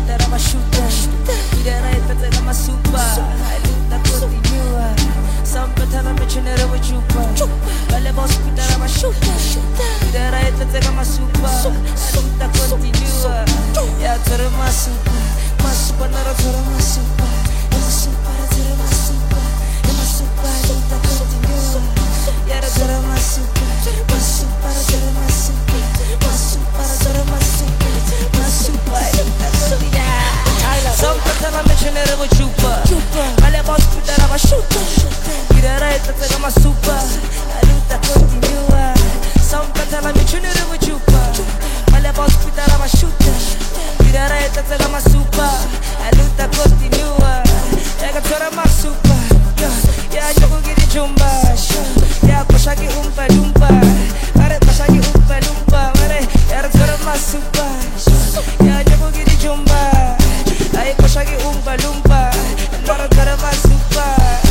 ospitare asciutta, direttamente come super, aiuta continua, sempre te la mecenere vuoi ciupa, belle ospitare asciutta, direttamente come super, aiuta continua, ya tere masupa nara tere masupa, masupa tere masupa, masupa aiuta continua, ya tere masupa, masupa tere masupa, masupa tere masupa, masupa aiuta continua. Sempre te la mecenere vuoi ciupa, belle ospitare asciutta, direttamente come super, aiuta continua, sempre te la mecenere vuoi ciupa, belle ospitare asciutta, direttamente come super, aiuta continua, ega tora masupa, ya jogo gidi jumba, ya koshagi umpa lumpa, are koshagi umpa lumpa, are ya tora masupa, ya jogo gidi jumba, ay koshagi umpa lumpa, nara tora masupa.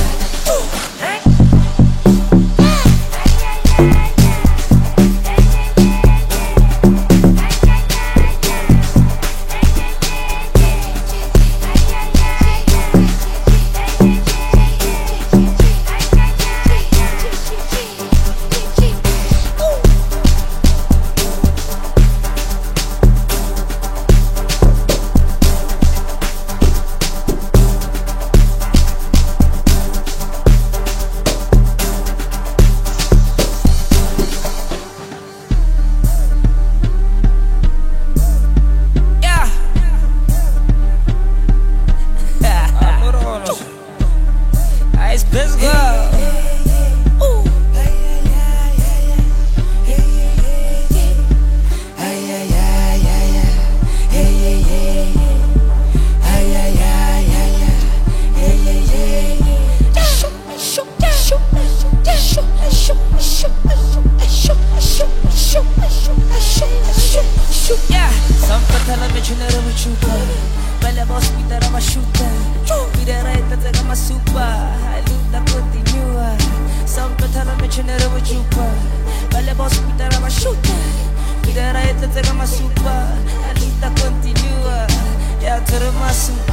Let's go. Bella ospitare asciutta, direttamente come super, aiuta continua, sempre te la mecenere vuoi ciupa, bella ospitare asciutta, direttamente come super, aiuta continua, ya tere masupa.